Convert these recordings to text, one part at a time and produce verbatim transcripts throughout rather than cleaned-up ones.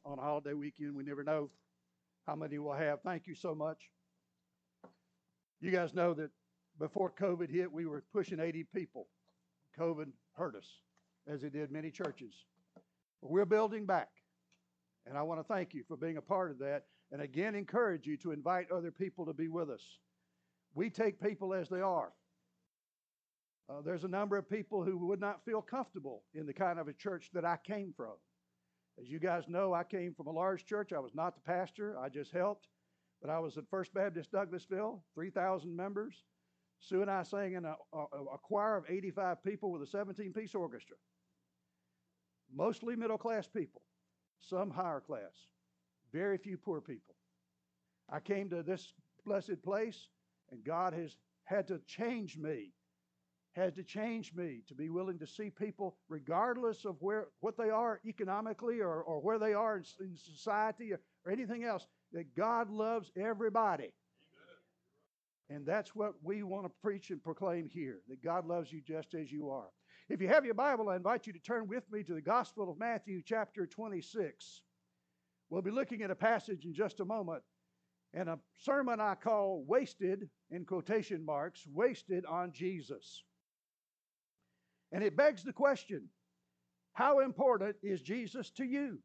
on a holiday weekend. We never know how many we'll have. Thank you so much. You guys know that before COVID hit, we were pushing eighty people. COVID hurt us, as it did many churches. But we're building back. And I want to thank you for being a part of that. And again, encourage you to invite other people to be with us. We take people as they are. Uh, there's a number of people who would not feel comfortable in the kind of a church that I came from. As you guys know, I came from a large church. I was not the pastor. I just helped. But I was at First Baptist Douglasville, three thousand members. Sue and I sang in a, a, a choir of eighty-five people with a seventeen-piece orchestra. Mostly middle-class people, some higher class, very few poor people. I came to this blessed place, and God has had to change me, had to change me to be willing to see people, regardless of where what they are economically or, or where they are in, in society or, or anything else, that God loves everybody. And that's what we want to preach and proclaim here, that God loves you just as you are. If you have your Bible, I invite you to turn with me to the Gospel of Matthew, chapter twenty-six. We'll be looking at a passage in just a moment, and a sermon I call Wasted, in quotation marks, Wasted on Jesus. And it begs the question, how important is Jesus to you?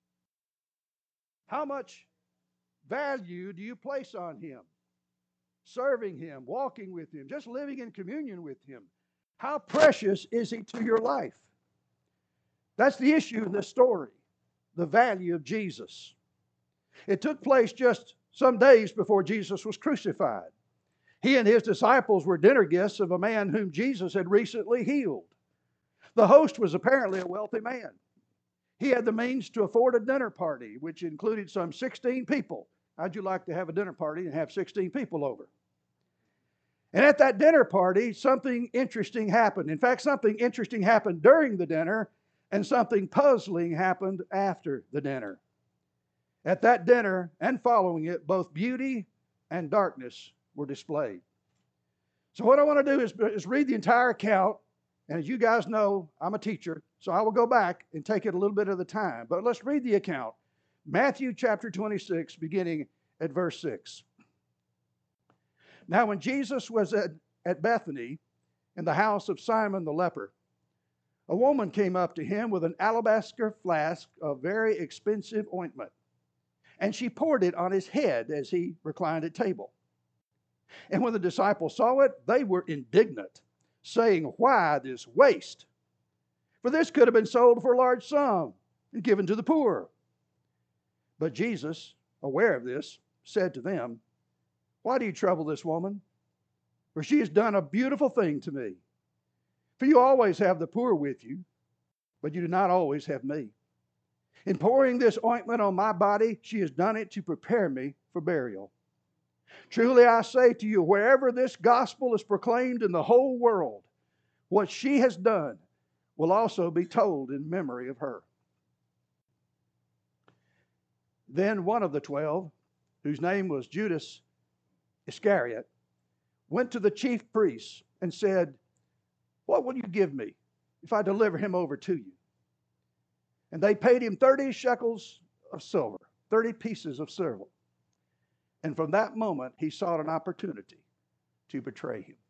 How much value do you place on Him? Serving Him, walking with Him, just living in communion with Him. How precious is He to your life? That's the issue in this story, the value of Jesus. It took place just some days before Jesus was crucified. He and His disciples were dinner guests of a man whom Jesus had recently healed. The host was apparently a wealthy man. He had the means to afford a dinner party, which included some sixteen people. How'd you like to have a dinner party and have sixteen people over? And at that dinner party, something interesting happened. In fact, something interesting happened during the dinner, and something puzzling happened after the dinner. At that dinner and following it, both beauty and darkness were displayed. So what I want to do is, is read the entire account. And as you guys know, I'm a teacher, so I will go back and take it a little bit of the time. But let's read the account. Matthew chapter twenty-six, beginning at verse six. Now when Jesus was at, at Bethany, in the house of Simon the leper, a woman came up to him with an alabaster flask of very expensive ointment, and she poured it on his head as he reclined at table. And when the disciples saw it, they were indignant, saying, "Why this waste? For this could have been sold for a large sum and given to the poor." But Jesus, aware of this, said to them, "Why do you trouble this woman? For she has done a beautiful thing to me. For you always have the poor with you, but you do not always have me. In pouring this ointment on my body, she has done it to prepare me for burial. Truly I say to you, wherever this gospel is proclaimed in the whole world, what she has done will also be told in memory of her." Then one of the twelve, whose name was Judas Iscariot, went to the chief priests and said, "What will you give me if I deliver him over to you?" And they paid him thirty shekels of silver, thirty pieces of silver. And from that moment, he sought an opportunity to betray him.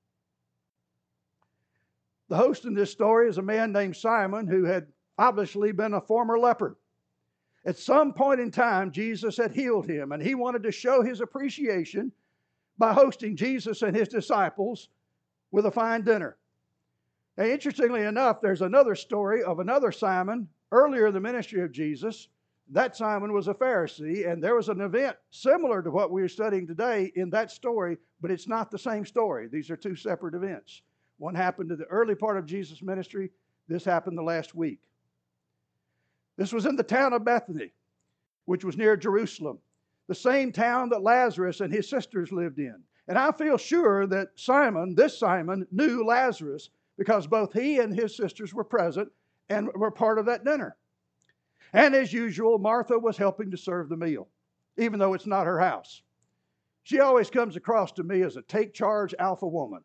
The host in this story is a man named Simon who had obviously been a former leper. At some point in time, Jesus had healed him, and he wanted to show his appreciation by hosting Jesus and his disciples with a fine dinner. Now, interestingly enough, there's another story of another Simon earlier in the ministry of Jesus. That Simon was a Pharisee, and there was an event similar to what we are studying today in that story, but it's not the same story. These are two separate events. One happened in the early part of Jesus' ministry. This happened the last week. This was in the town of Bethany, which was near Jerusalem, the same town that Lazarus and his sisters lived in. And I feel sure that Simon, this Simon, knew Lazarus because both he and his sisters were present and were part of that dinner. And as usual, Martha was helping to serve the meal, even though it's not her house. She always comes across to me as a take-charge alpha woman.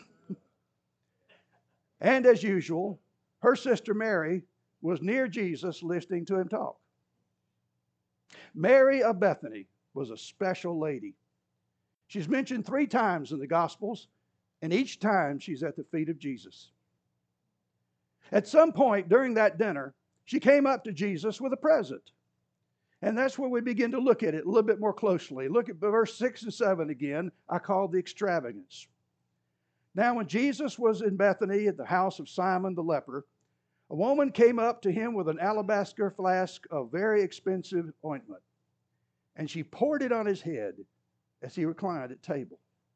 And as usual, her sister Mary was near Jesus listening to him talk. Mary of Bethany was a special lady. She's mentioned three times in the Gospels, and each time she's at the feet of Jesus. At some point during that dinner, she came up to Jesus with a present. And that's where we begin to look at it a little bit more closely. Look at verse six and seven again. I call the extravagance. Now, when Jesus was in Bethany at the house of Simon the leper, a woman came up to him with an alabaster flask of very expensive ointment, and she poured it on his head as he reclined at table.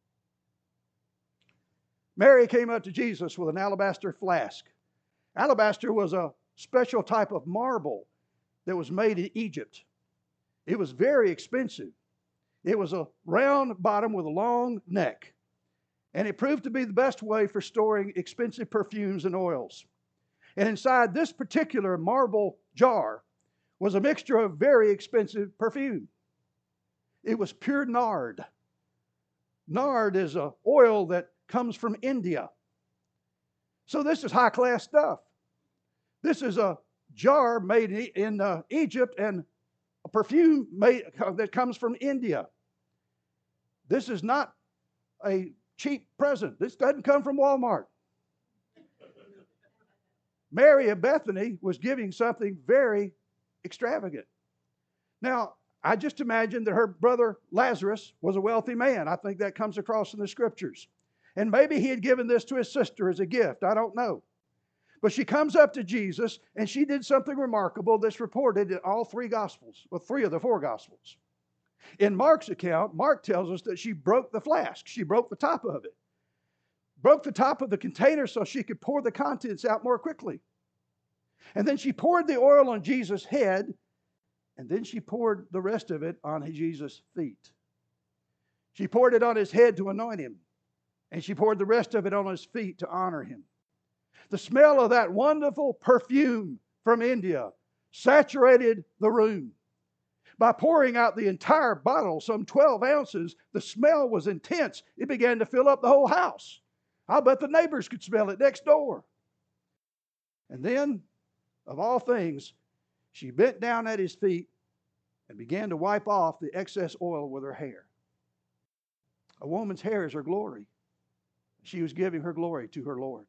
Mary came up to Jesus with an alabaster flask. Alabaster was a special type of marble that was made in Egypt. It was very expensive. It was a round bottom with a long neck, and it proved to be the best way for storing expensive perfumes and oils. And inside this particular marble jar was a mixture of very expensive perfume. It was pure nard. Nard is an oil that comes from India. So this is high-class stuff. This is a jar made in uh, Egypt and a perfume made, uh, that comes from India. This is not a cheap present. This doesn't come from Walmart. Mary of Bethany was giving something very extravagant. Now, I just imagine that her brother Lazarus was a wealthy man. I think that comes across in the scriptures. And maybe he had given this to his sister as a gift. I don't know. But she comes up to Jesus, and she did something remarkable that's reported in all three Gospels, well, three of the four Gospels. In Mark's account, Mark tells us that she broke the flask. She broke the top of it. Broke the top of the container so she could pour the contents out more quickly. And then she poured the oil on Jesus' head, and then she poured the rest of it on Jesus' feet. She poured it on his head to anoint him, and she poured the rest of it on his feet to honor him. The smell of that wonderful perfume from India saturated the room. By pouring out the entire bottle, some twelve ounces, the smell was intense. It began to fill up the whole house. I'll bet the neighbors could smell it next door. And then, of all things, she bent down at his feet and began to wipe off the excess oil with her hair. A woman's hair is her glory. She was giving her glory to her Lord.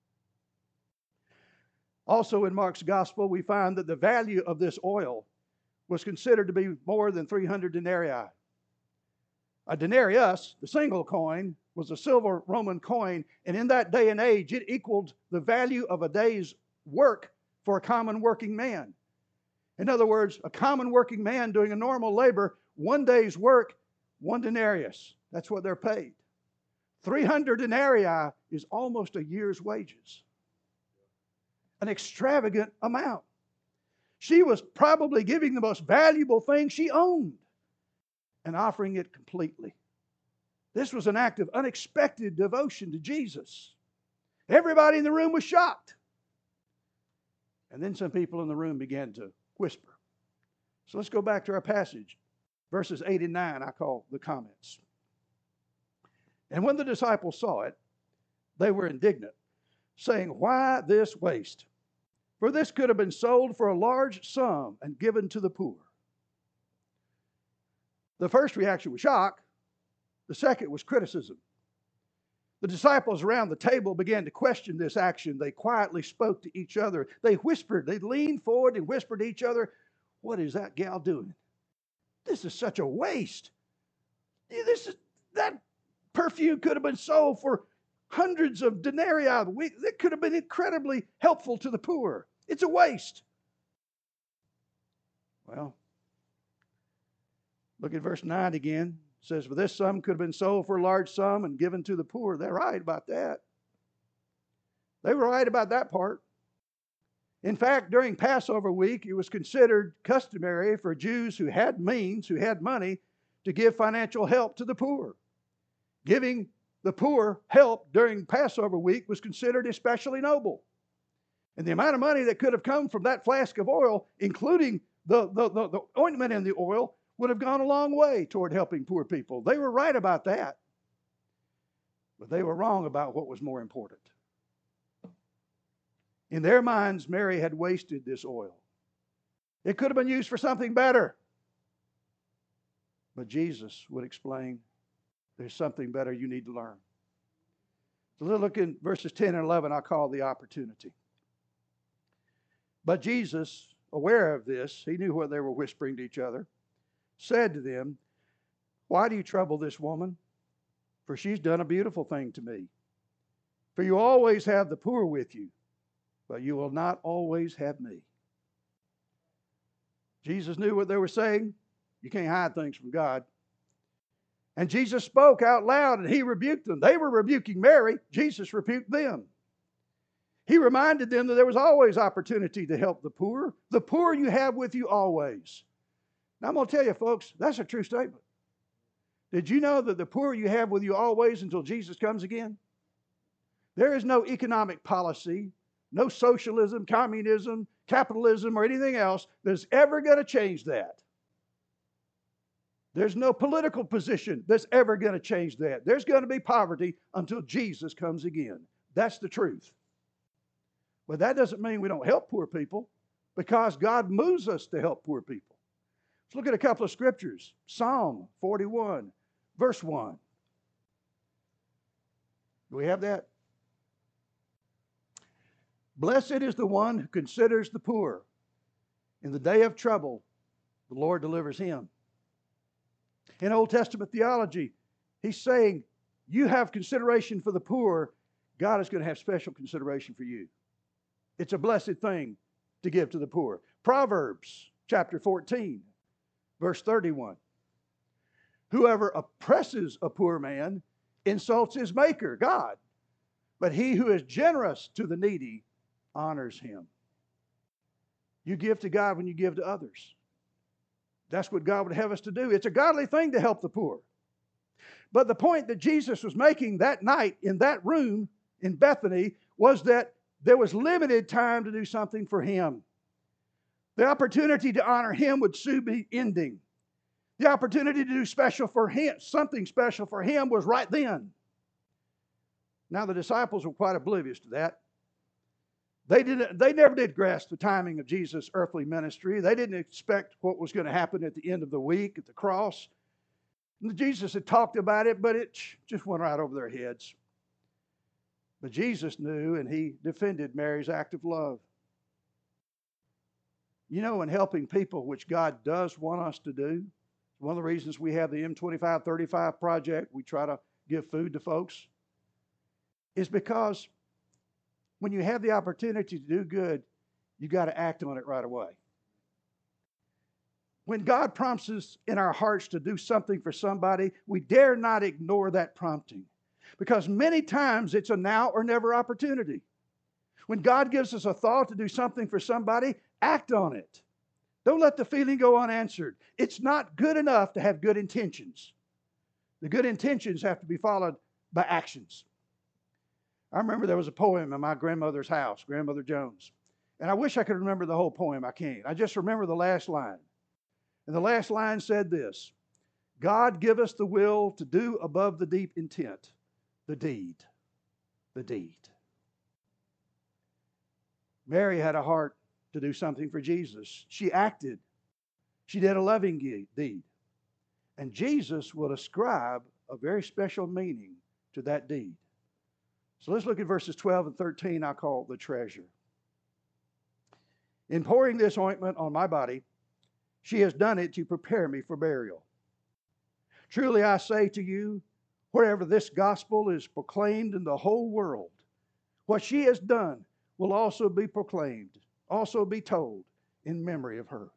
Also in Mark's gospel, we find that the value of this oil was considered to be more than three hundred denarii. A denarius, the single coin, was a silver Roman coin, and in that day and age, it equaled the value of a day's work for a common working man. In other words, a common working man doing a normal labor, one day's work, one denarius. That's what they're paid. three hundred denarii is almost a year's wages. An extravagant amount. She was probably giving the most valuable thing she owned and offering it completely. This was an act of unexpected devotion to Jesus. Everybody in the room was shocked. And then some people in the room began to whisper. So let's go back to our passage. Verses eight and nine, I call the comments. And when the disciples saw it, they were indignant, saying, "Why this waste? For this could have been sold for a large sum and given to the poor." The first reaction was shock. The second was criticism. The disciples around the table began to question this action. They quietly spoke to each other. They whispered. They leaned forward and whispered to each other, "What is that gal doing? This is such a waste. This is, that perfume could have been sold for hundreds of denarii. It could have been incredibly helpful to the poor. It's a waste." Well, look at verse nine again. It says, "For this sum could have been sold for a large sum and given to the poor." They're right about that. They were right about that part. In fact, during Passover week, it was considered customary for Jews who had means, who had money, to give financial help to the poor. Giving the poor help during Passover week was considered especially noble. And the amount of money that could have come from that flask of oil, including the, the, the, the ointment in the oil, would have gone a long way toward helping poor people. They were right about that. But they were wrong about what was more important. In their minds, Mary had wasted this oil. It could have been used for something better. But Jesus would explain, there's something better you need to learn. So let's look in verses ten and eleven, I call the opportunity. But Jesus, aware of this, he knew what they were whispering to each other, said to them, why do you trouble this woman? For she's done a beautiful thing to me. For you always have the poor with you, but you will not always have me. Jesus knew what they were saying. You can't hide things from God. And Jesus spoke out loud and he rebuked them. They were rebuking Mary. Jesus rebuked them. He reminded them that there was always opportunity to help the poor. The poor you have with you always. Now I'm going to tell you, folks, that's a true statement. Did you know that the poor you have with you always until Jesus comes again? There is no economic policy, no socialism, communism, capitalism, or anything else that's ever going to change that. There's no political position that's ever going to change that. There's going to be poverty until Jesus comes again. That's the truth. But that doesn't mean we don't help poor people, because God moves us to help poor people. Let's look at a couple of scriptures. Psalm forty-one, verse one. Do we have that? Blessed is the one who considers the poor. In the day of trouble, the Lord delivers him. In Old Testament theology, he's saying, you have consideration for the poor, God is going to have special consideration for you. It's a blessed thing to give to the poor. Proverbs chapter fourteen, verse thirty-one. Whoever oppresses a poor man insults his maker, God. But he who is generous to the needy honors him. You give to God when you give to others. That's what God would have us to do. It's a godly thing to help the poor. But the point that Jesus was making that night in that room in Bethany was that there was limited time to do something for him. The opportunity to honor him would soon be ending. The opportunity to do special for him, something special for him, was right then. Now the disciples were quite oblivious to that. They didn't, they never did grasp the timing of Jesus' earthly ministry. They didn't expect what was going to happen at the end of the week at the cross. And Jesus had talked about it, but it just went right over their heads. But Jesus knew, and he defended Mary's act of love. You know, in helping people, which God does want us to do, one of the reasons we have the M twenty-five thirty-five project, we try to give food to folks, is because when you have the opportunity to do good, you got to act on it right away. When God prompts us in our hearts to do something for somebody, we dare not ignore that prompting. Because many times it's a now or never opportunity. When God gives us a thought to do something for somebody, act on it. Don't let the feeling go unanswered. It's not good enough to have good intentions. The good intentions have to be followed by actions. I remember there was a poem in my grandmother's house, Grandmother Jones. And I wish I could remember the whole poem. I can't. I just remember the last line. And the last line said this: God give us the will to do above the deep intent, the deed, the deed. Mary had a heart to do something for Jesus. She acted. She did a loving deed. And Jesus will ascribe a very special meaning to that deed. So let's look at verses twelve and thirteen, I call the treasure. In pouring this ointment on my body, she has done it to prepare me for burial. Truly I say to you, wherever this gospel is proclaimed in the whole world, what she has done will also be proclaimed, also be told in memory of her.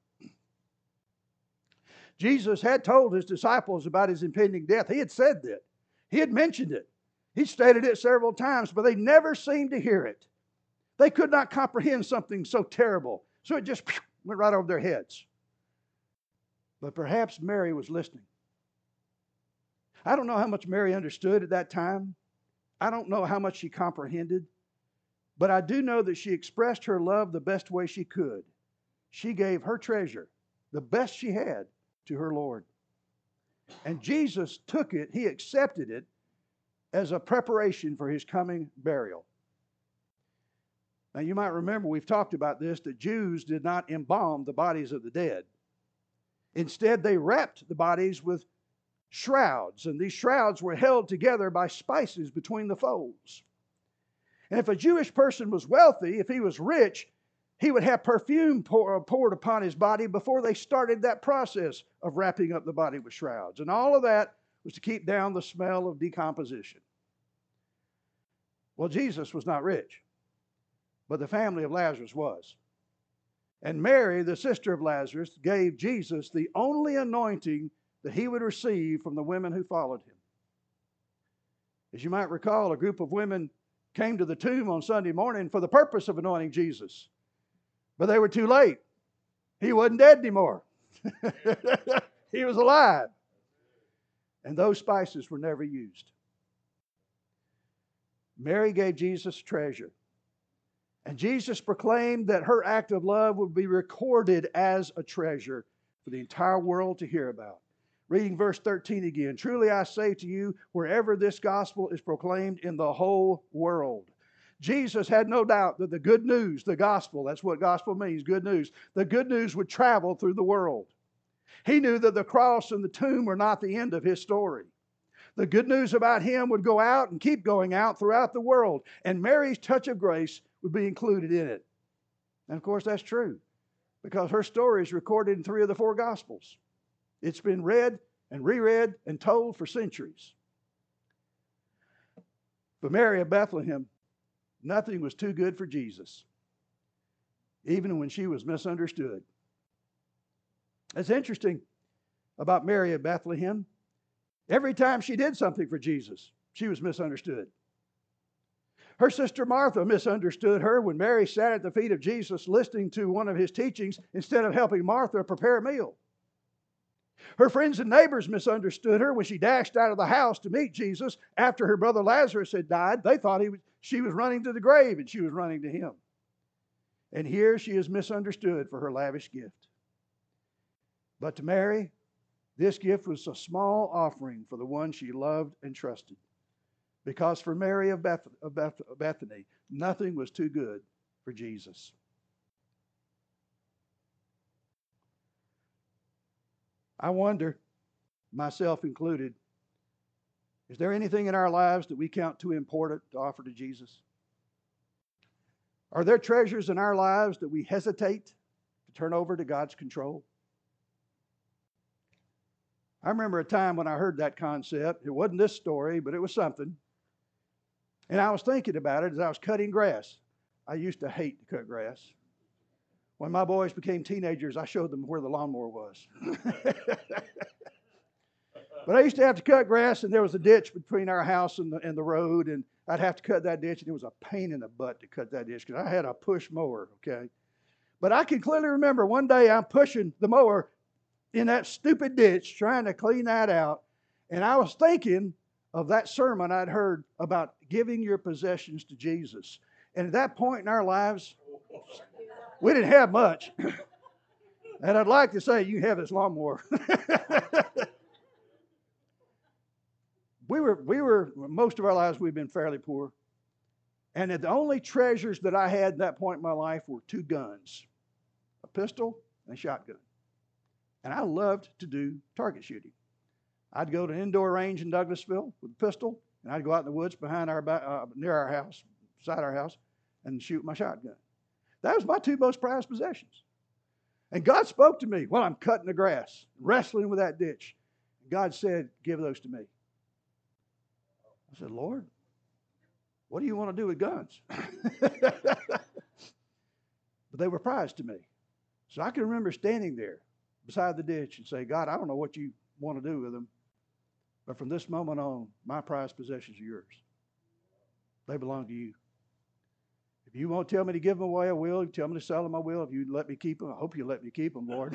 Jesus had told his disciples about his impending death. He had said that. He had mentioned it. He stated it several times, but they never seemed to hear it. They could not comprehend something so terrible. So it just went right over their heads. But perhaps Mary was listening. I don't know how much Mary understood at that time. I don't know how much she comprehended. But I do know that she expressed her love the best way she could. She gave her treasure, the best she had, to her Lord. And Jesus took it, he accepted it as a preparation for his coming burial. Now you might remember, we've talked about this, that Jews did not embalm the bodies of the dead. Instead, they wrapped the bodies with shrouds, and these shrouds were held together by spices between the folds. And if a Jewish person was wealthy, if he was rich, he would have perfume pour, poured upon his body before they started that process of wrapping up the body with shrouds. And all of that was to keep down the smell of decomposition. Well, Jesus was not rich, but the family of Lazarus was. And Mary, the sister of Lazarus, gave Jesus the only anointing that he would receive from the women who followed him. As you might recall, a group of women came to the tomb on Sunday morning for the purpose of anointing Jesus. But they were too late. He wasn't dead anymore. He was alive. And those spices were never used. Mary gave Jesus treasure. And Jesus proclaimed that her act of love would be recorded as a treasure for the entire world to hear about. Reading verse thirteen again. Truly I say to you, wherever this gospel is proclaimed in the whole world. Jesus had no doubt that the good news, the gospel, that's what gospel means, good news. The good news would travel through the world. He knew that the cross and the tomb were not the end of his story. The good news about him would go out and keep going out throughout the world. And Mary's touch of grace would be included in it. And of course that's true, because her story is recorded in three of the four gospels. It's been read and reread and told for centuries. But Mary of Bethlehem, nothing was too good for Jesus, even when she was misunderstood. It's interesting about Mary of Bethlehem. Every time she did something for Jesus, she was misunderstood. Her sister Martha misunderstood her when Mary sat at the feet of Jesus listening to one of his teachings instead of helping Martha prepare a meal. Her friends and neighbors misunderstood her when she dashed out of the house to meet Jesus after her brother Lazarus had died. They thought he was, she was running to the grave and she was running to him. And here she is misunderstood for her lavish gift. But to Mary, this gift was a small offering for the one she loved and trusted. Because for Mary of, Beth, of, Beth, of Bethany, nothing was too good for Jesus. I wonder, myself included, is there anything in our lives that we count too important to offer to Jesus? Are there treasures in our lives that we hesitate to turn over to God's control? I remember a time when I heard that concept. It wasn't this story, but it was something. And I was thinking about it as I was cutting grass. I used to hate to cut grass. When my boys became teenagers, I showed them where the lawnmower was. But I used to have to cut grass, and there was a ditch between our house and the, and the road, and I'd have to cut that ditch, and it was a pain in the butt to cut that ditch because I had a push mower, okay? But I can clearly remember one day I'm pushing the mower in that stupid ditch, trying to clean that out, and I was thinking of that sermon I'd heard about giving your possessions to Jesus. And at that point in our lives, we didn't have much. And I'd like to say, you have this lawnmower. we were, we were, most of our lives, we've been fairly poor. And the only treasures that I had at that point in my life were two guns, a pistol and a shotgun. And I loved to do target shooting. I'd go to an indoor range in Douglasville with a pistol, and I'd go out in the woods behind our, uh, near our house, beside our house, and shoot my shotgun. That was my two most prized possessions. And God spoke to me while I'm cutting the grass, wrestling with that ditch. God said, give those to me. I said, Lord, what do you want to do with guns? But they were prized to me. So I can remember standing there beside the ditch and say, God, I don't know what you want to do with them, but from this moment on, my prized possessions are yours. They belong to you. If you won't tell me to give them away, I will. If you tell me to sell them, I will. If you let me keep them, I hope you let me keep them, Lord.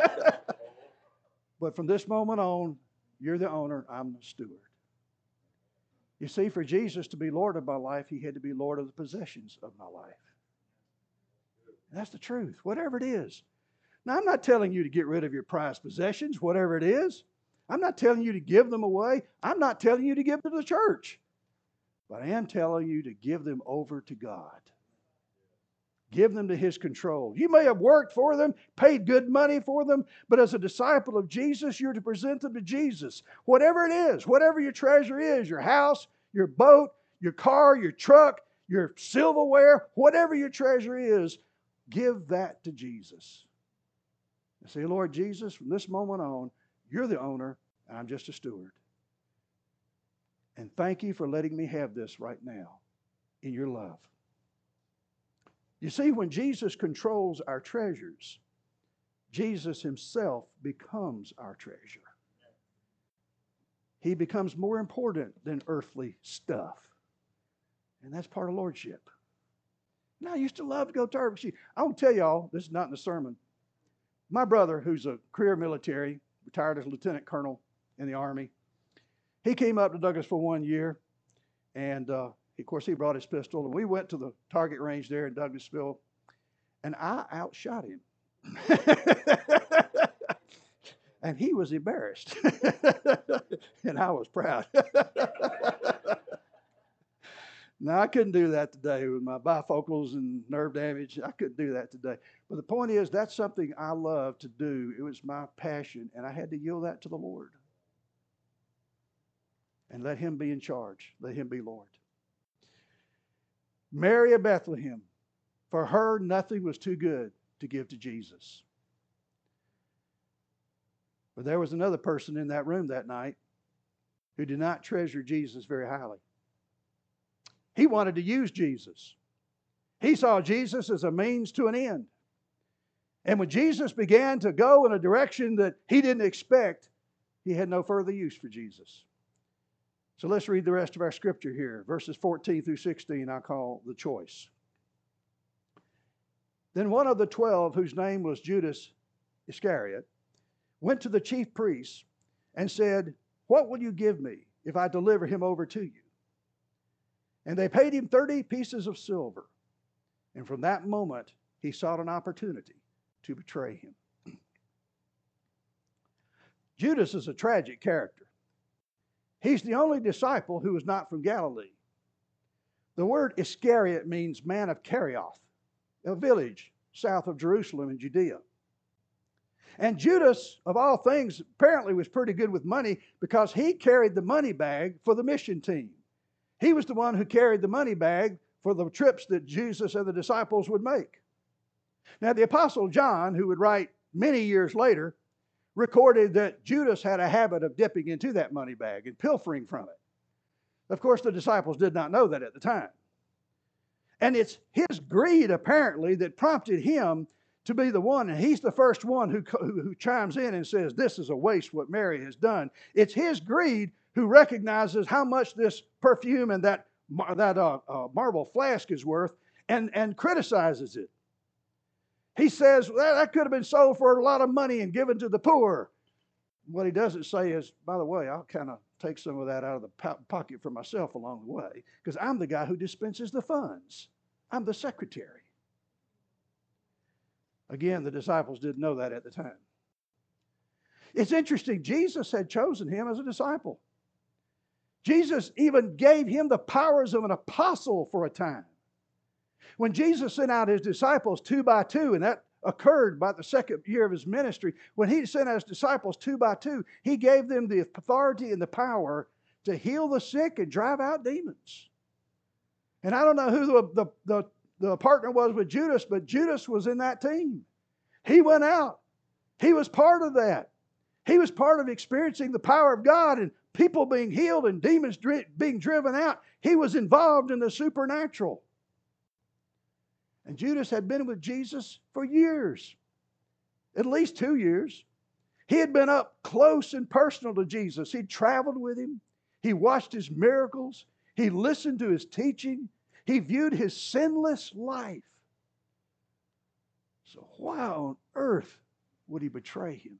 But from this moment on, you're the owner, I'm the steward. You see, for Jesus to be Lord of my life, he had to be Lord of the possessions of my life. And that's the truth, whatever it is. Now, I'm not telling you to get rid of your prized possessions, whatever it is. I'm not telling you to give them away. I'm not telling you to give them to the church. But I am telling you to give them over to God. Give them to His control. You may have worked for them, paid good money for them, but as a disciple of Jesus, you're to present them to Jesus. Whatever it is, whatever your treasure is, your house, your boat, your car, your truck, your silverware, whatever your treasure is, give that to Jesus. And say, Lord Jesus, from this moment on, you're the owner, and I'm just a steward. And thank you for letting me have this right now in your love. You see, when Jesus controls our treasures, Jesus Himself becomes our treasure. He becomes more important than earthly stuff. And that's part of lordship. Now, I used to love to go turkey. I will tell y'all, this is not in the sermon. My brother, who's a career military, retired as a lieutenant colonel in the Army, he came up to Douglasville one year, and uh, of course he brought his pistol, and we went to the target range there in Douglasville, and I outshot him. And he was embarrassed. And I was proud. Now, I couldn't do that today with my bifocals and nerve damage. I couldn't do that today. But the point is, that's something I love to do. It was my passion, and I had to yield that to the Lord. And let Him be in charge. Let Him be Lord. Mary of Bethlehem, for her, nothing was too good to give to Jesus. But there was another person in that room that night who did not treasure Jesus very highly. He wanted to use Jesus. He saw Jesus as a means to an end. And when Jesus began to go in a direction that he didn't expect, he had no further use for Jesus. So let's read the rest of our scripture here. Verses fourteen through sixteen I call the choice. Then one of the twelve, whose name was Judas Iscariot, went to the chief priests and said, "What will you give me if I deliver him over to you?" And they paid him thirty pieces of silver. And from that moment, he sought an opportunity to betray him. Judas is a tragic character. He's the only disciple who was not from Galilee. The word Iscariot means man of Kerioth, a village south of Jerusalem in Judea. And Judas, of all things, apparently was pretty good with money because he carried the money bag for the mission team. He was the one who carried the money bag for the trips that Jesus and the disciples would make. Now, the Apostle John, who would write many years later, recorded that Judas had a habit of dipping into that money bag and pilfering from it. Of course, the disciples did not know that at the time. And it's his greed, apparently, that prompted him to be the one, and he's the first one who, who, who chimes in and says, "This is a waste what Mary has done." It's his greed who recognizes how much this perfume and that, that uh, uh, marble flask is worth and, and criticizes it. He says, well, that could have been sold for a lot of money and given to the poor. What he doesn't say is, by the way, I'll kind of take some of that out of the po- pocket for myself along the way, because I'm the guy who dispenses the funds. I'm the secretary. Again, the disciples didn't know that at the time. It's interesting, Jesus had chosen him as a disciple. Jesus even gave him the powers of an apostle for a time. When Jesus sent out his disciples two by two, and that occurred by the second year of his ministry, when he sent out his disciples two by two, he gave them the authority and the power to heal the sick and drive out demons. And I don't know who the, the, the, the partner was with Judas, but Judas was in that team. He went out. He was part of that. He was part of experiencing the power of God and people being healed and demons dri- being driven out. He was involved in the supernatural. And Judas had been with Jesus for years, at least two years. He had been up close and personal to Jesus. He'd traveled with him. He watched his miracles. He listened to his teaching. He viewed his sinless life. So why on earth would he betray him?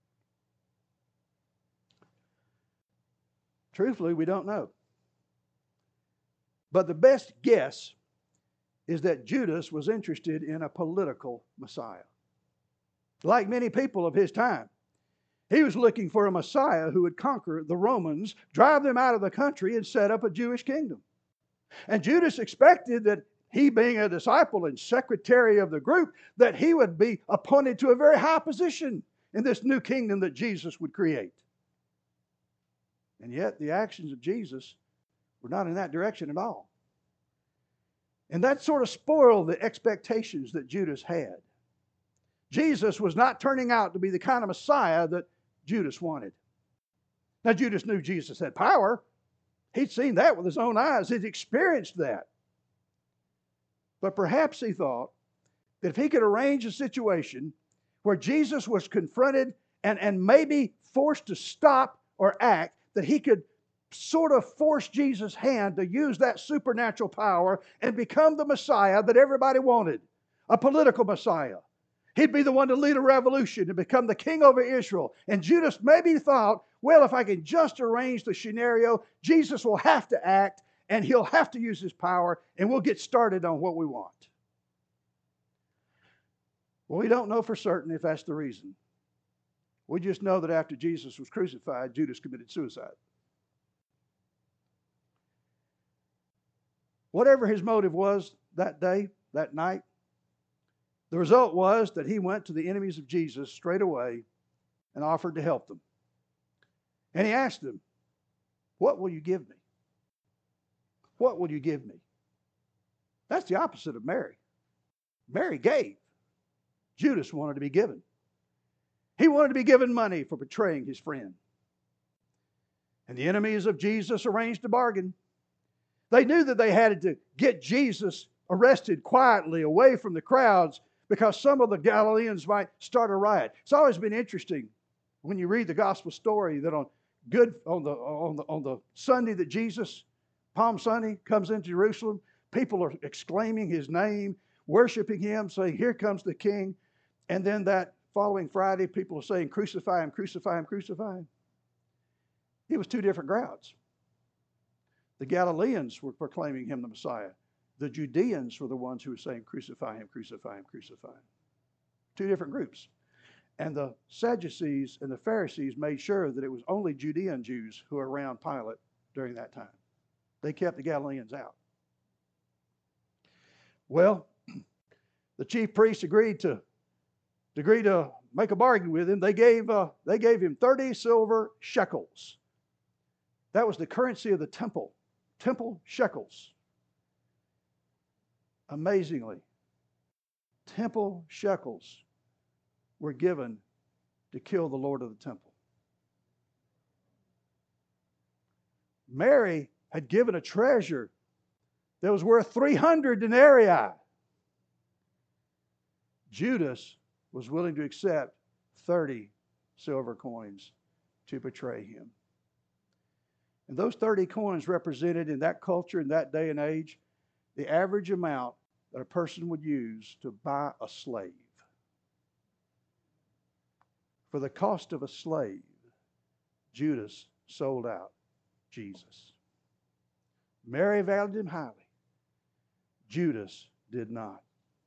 Truthfully, we don't know. But the best guess is that Judas was interested in a political Messiah. Like many people of his time, he was looking for a Messiah who would conquer the Romans, drive them out of the country, and set up a Jewish kingdom. And Judas expected that he being a disciple and secretary of the group, that he would be appointed to a very high position in this new kingdom that Jesus would create. And yet the actions of Jesus were not in that direction at all. And that sort of spoiled the expectations that Judas had. Jesus was not turning out to be the kind of Messiah that Judas wanted. Now, Judas knew Jesus had power. He'd seen that with his own eyes. He'd experienced that. But perhaps he thought that if he could arrange a situation where Jesus was confronted and, and maybe forced to stop or act, that he could sort of force Jesus' hand to use that supernatural power and become the Messiah that everybody wanted, a political Messiah. He'd be the one to lead a revolution and become the king over Israel. And Judas maybe thought, well, if I can just arrange the scenario, Jesus will have to act and he'll have to use his power and we'll get started on what we want. Well, we don't know for certain if that's the reason. We just know that after Jesus was crucified, Judas committed suicide. Whatever his motive was that day, that night, the result was that he went to the enemies of Jesus straight away and offered to help them. And he asked them, what will you give me? What will you give me? That's the opposite of Mary. Mary gave. Judas wanted to be given. He wanted to be given money for betraying his friend. And the enemies of Jesus arranged a bargain. They knew that they had to get Jesus arrested quietly away from the crowds because some of the Galileans might start a riot. It's always been interesting when you read the gospel story that on good on the on the on the Sunday that Jesus, Palm Sunday, comes into Jerusalem, people are exclaiming his name, worshiping him, saying, "Here comes the King." And then that following Friday, people are saying, "Crucify him, crucify him, crucify him." It was two different crowds. The Galileans were proclaiming him the Messiah. The Judeans were the ones who were saying, "Crucify him, crucify him, crucify him." Two different groups. And the Sadducees and the Pharisees made sure that it was only Judean Jews who were around Pilate during that time. They kept the Galileans out. Well, the chief priests agreed to, agreed to make a bargain with him. They gave, uh, they gave him thirty silver shekels. That was the currency of the temple. Temple shekels. Amazingly, temple shekels were given to kill the Lord of the temple. Mary had given a treasure that was worth three hundred denarii. Judas was willing to accept thirty silver coins to betray him. And those thirty coins represented in that culture, in that day and age, the average amount that a person would use to buy a slave. For the cost of a slave, Judas sold out Jesus. Mary valued him highly. Judas did not.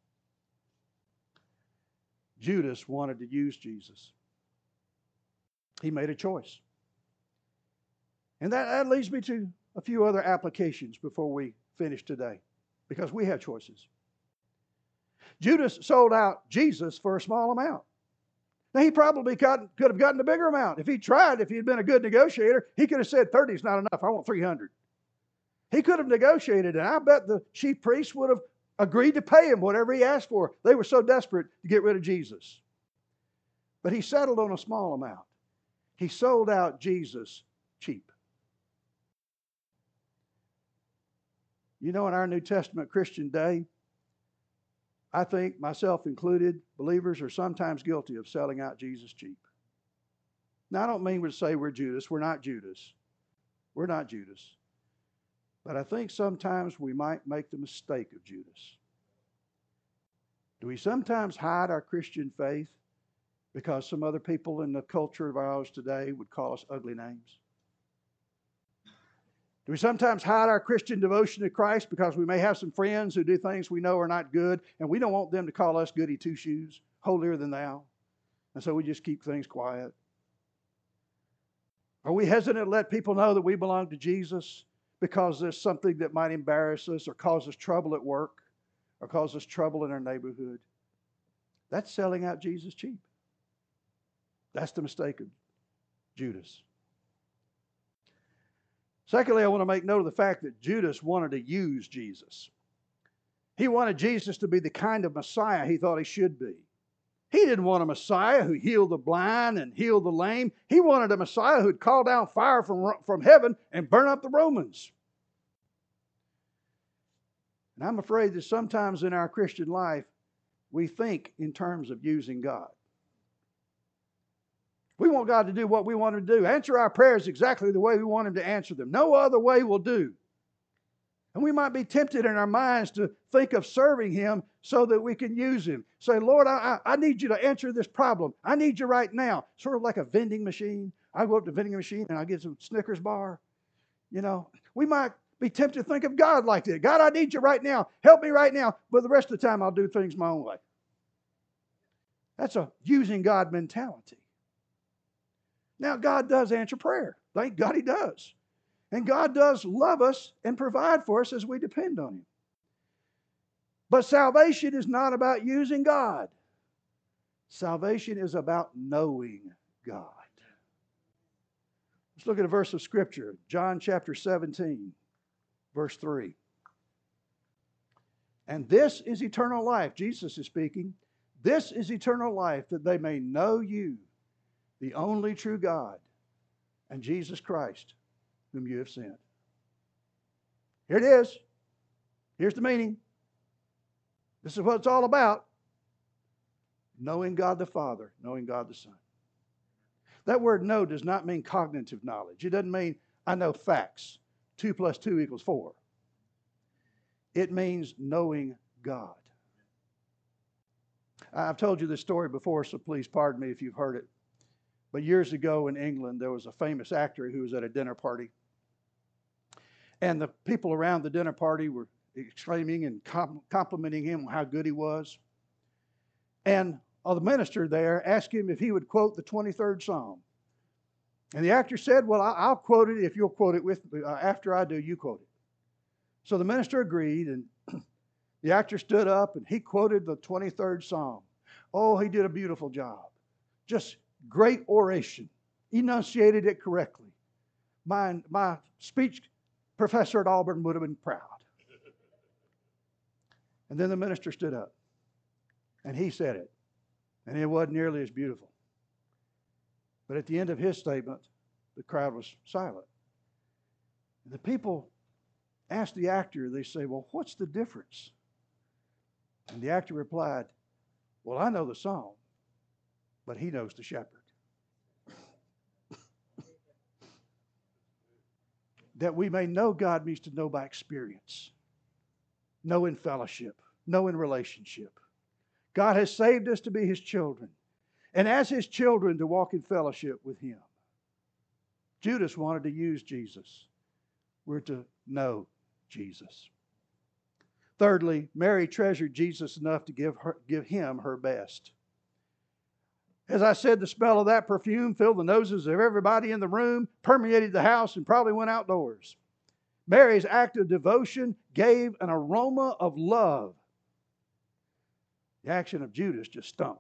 Judas wanted to use Jesus. He made a choice. And that, that leads me to a few other applications before we finish today, because we have choices. Judas sold out Jesus for a small amount. Now, he probably got, could have gotten a bigger amount. If he tried, if he had been a good negotiator, he could have said thirty is not enough. I want three hundred. He could have negotiated, and I bet the chief priests would have agreed to pay him whatever he asked for. They were so desperate to get rid of Jesus. But he settled on a small amount. He sold out Jesus cheap. You know, in our New Testament Christian day, I think, myself included, believers are sometimes guilty of selling out Jesus cheap. Now, I don't mean to say we're Judas. We're not Judas. We're not Judas. But I think sometimes we might make the mistake of Judas. Do we sometimes hide our Christian faith because some other people in the culture of ours today would call us ugly names? Do we sometimes hide our Christian devotion to Christ because we may have some friends who do things we know are not good, and we don't want them to call us goody two-shoes, holier than thou, and so we just keep things quiet? Are we hesitant to let people know that we belong to Jesus because there's something that might embarrass us or cause us trouble at work? or cause us trouble in our neighborhood. That's selling out Jesus cheap. That's the mistake of Judas. Secondly, I want to make note of the fact that Judas wanted to use Jesus. He wanted Jesus to be the kind of Messiah he thought he should be. He didn't want a Messiah who healed the blind and healed the lame. He wanted a Messiah who'd call down fire from, from heaven and burn up the Romans. And I'm afraid that sometimes in our Christian life, we think in terms of using God. We want God to do what we want Him to do. Answer our prayers exactly the way we want Him to answer them. No other way will do. And we might be tempted in our minds to think of serving Him so that we can use Him. Say, Lord, I, I need you to answer this problem. I need you right now. Sort of like a vending machine. I go up to the vending machine and I get some Snickers bar. You know, we might be tempted to think of God like that. God, I need you right now. Help me right now. But the rest of the time, I'll do things my own way. That's a using God mentality. Now, God does answer prayer. Thank God He does. And God does love us and provide for us as we depend on Him. But salvation is not about using God. Salvation is about knowing God. Let's look at a verse of Scripture. John chapter seventeen, verse three. And this is eternal life. Jesus is speaking. This is eternal life, that they may know you, the only true God, and Jesus Christ, whom you have sent. Here it is. Here's the meaning. This is what it's all about. Knowing God the Father, knowing God the Son. That word know does not mean cognitive knowledge. It doesn't mean I know facts. Two plus two equals four. It means knowing God. I've told you this story before, so please pardon me if you've heard it. But years ago in England, there was a famous actor who was at a dinner party. And the people around the dinner party were exclaiming and complimenting him on how good he was. And uh, the minister there asked him if he would quote the twenty-third Psalm. And the actor said, well, I'll quote it if you'll quote it with me. Uh, after I do, you quote it. So the minister agreed, and the actor stood up and he quoted the twenty-third Psalm. Oh, he did a beautiful job. Just great oration. Enunciated it correctly. My, my speech professor at Auburn would have been proud. And then the minister stood up and he said it. And it wasn't nearly as beautiful. But at the end of his statement, the crowd was silent. And the people asked the actor, they say, well, what's the difference? And the actor replied, well, I know the song, but he knows the shepherd. That we may know God means to know by experience, know in fellowship, know in relationship. God has saved us to be His children, and as His children to walk in fellowship with Him. Judas wanted to use Jesus. We're to know Jesus. Thirdly, Mary treasured Jesus enough to give her, give Him her best. As I said, the smell of that perfume filled the noses of everybody in the room, permeated the house, and probably went outdoors. Mary's act of devotion gave an aroma of love. The action of Judas just stunk.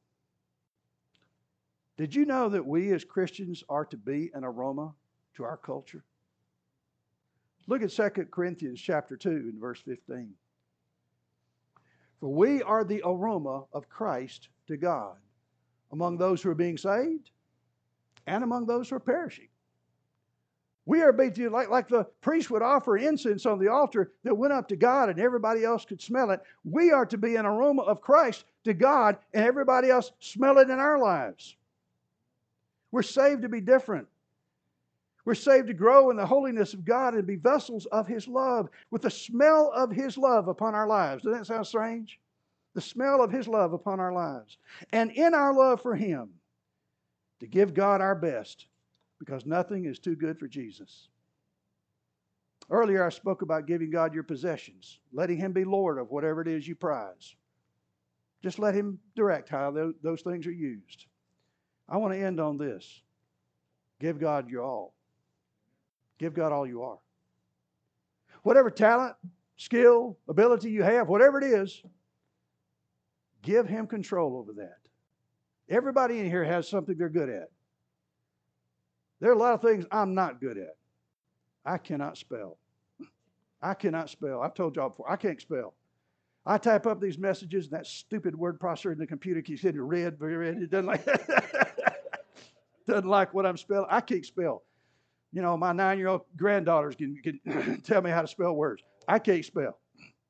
Did you know that we as Christians are to be an aroma to our culture? Look at Second Corinthians chapter two and verse fifteen. For we are the aroma of Christ to God, among those who are being saved and among those who are perishing. We are being like, like the priest would offer incense on the altar that went up to God and everybody else could smell it. We are to be an aroma of Christ to God and everybody else smell it in our lives. We're saved to be different. We're saved to grow in the holiness of God and be vessels of His love with the smell of His love upon our lives. Doesn't that sound strange? The smell of His love upon our lives. And in our love for Him, to give God our best, because nothing is too good for Jesus. Earlier I spoke about giving God your possessions, letting Him be Lord of whatever it is you prize. Just let Him direct how those things are used. I want to end on this. Give God your all. Give God all you are. Whatever talent, skill, ability you have, whatever it is, give Him control over that. Everybody in here has something they're good at. There are a lot of things I'm not good at. I cannot spell. I cannot spell. I've told y'all before, I can't spell. I type up these messages, and that stupid word processor in the computer keeps hitting red, very red. It doesn't like, doesn't like what I'm spelling. I can't spell. You know, my nine-year-old granddaughters can, can tell me how to spell words. I can't spell.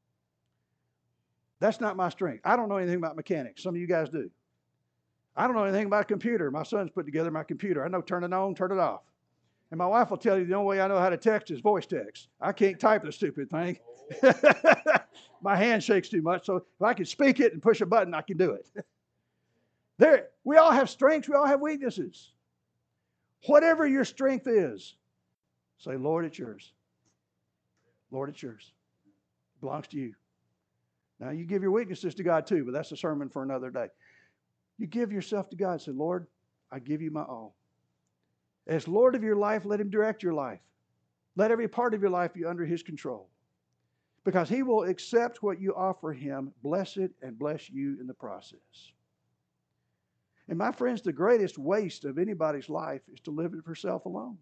That's not my strength. I don't know anything about mechanics. Some of you guys do. I don't know anything about a computer. My son's put together my computer. I know turn it on, turn it off. And my wife will tell you the only way I know how to text is voice text. I can't type the stupid thing. My hand shakes too much, so if I can speak it and push a button, I can do it. There, we all have strengths. We all have weaknesses. Whatever your strength is, say, Lord, it's yours. Lord, it's yours. It belongs to you. Now, you give your weaknesses to God too, but that's a sermon for another day. You give yourself to God and say, Lord, I give you my all. As Lord of your life, let Him direct your life. Let every part of your life be under His control. Because He will accept what you offer Him, bless it, and bless you in the process. And my friends, the greatest waste of anybody's life is to live it for self alone.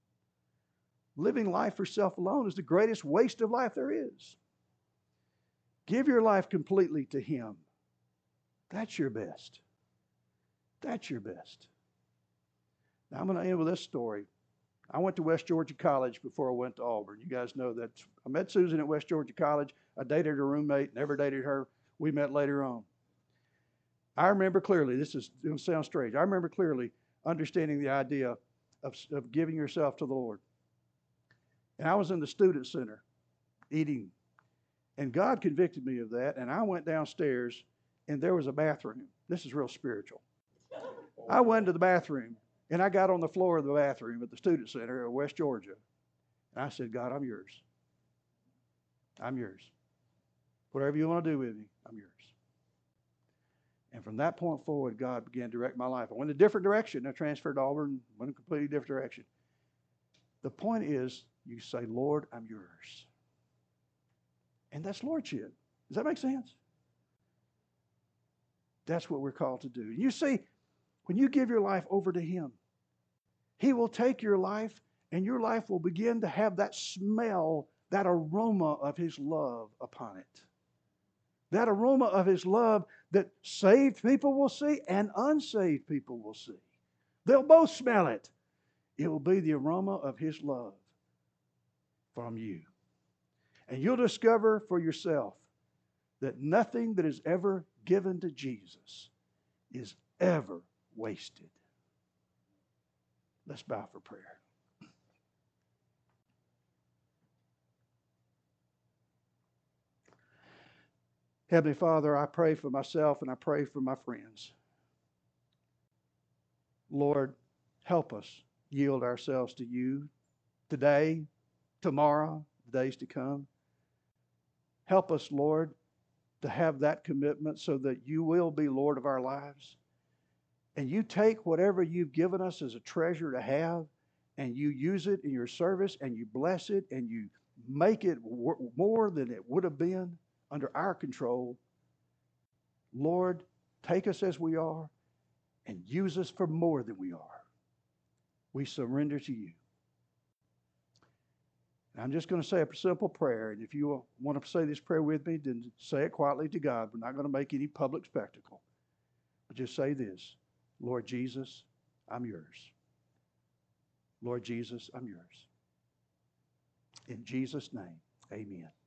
Living life for self alone is the greatest waste of life there is. Give your life completely to Him. That's your best. That's your best. Now I'm going to end with this story. I went to West Georgia College before I went to Auburn. You guys know that. I met Susan at West Georgia College. I dated her roommate, never dated her. We met later on. I remember clearly, this is going to sound strange, I remember clearly understanding the idea of, of giving yourself to the Lord. And I was in the student center eating. And God convicted me of that. And I went downstairs and there was a bathroom. This is real spiritual. I went to the bathroom and I got on the floor of the bathroom at the student center of West Georgia. And I said, God, I'm yours. I'm yours. Whatever you want to do with me, I'm yours. And from that point forward, God began to direct my life. I went a different direction. I transferred to Auburn, went a completely different direction. The point is, you say, Lord, I'm yours. And that's lordship. Does that make sense? That's what we're called to do. You see, when you give your life over to Him, He will take your life and your life will begin to have that smell, that aroma of His love upon it. That aroma of His love that saved people will see and unsaved people will see. They'll both smell it. It will be the aroma of His love from you. And you'll discover for yourself that nothing that is ever given to Jesus is ever wasted. Let's bow for prayer. Heavenly Father, I pray for myself and I pray for my friends. Lord, help us yield ourselves to you today, tomorrow, the days to come. Help us, Lord, to have that commitment so that you will be Lord of our lives. And you take whatever you've given us as a treasure to have and you use it in your service and you bless it and you make it more than it would have been under our control. Lord, take us as we are and use us for more than we are. We surrender to you. And I'm just going to say a simple prayer, and if you want to say this prayer with me, then say it quietly to God. We're not going to make any public spectacle. But just say this, Lord Jesus, I'm yours. Lord Jesus, I'm yours. In Jesus' name, amen.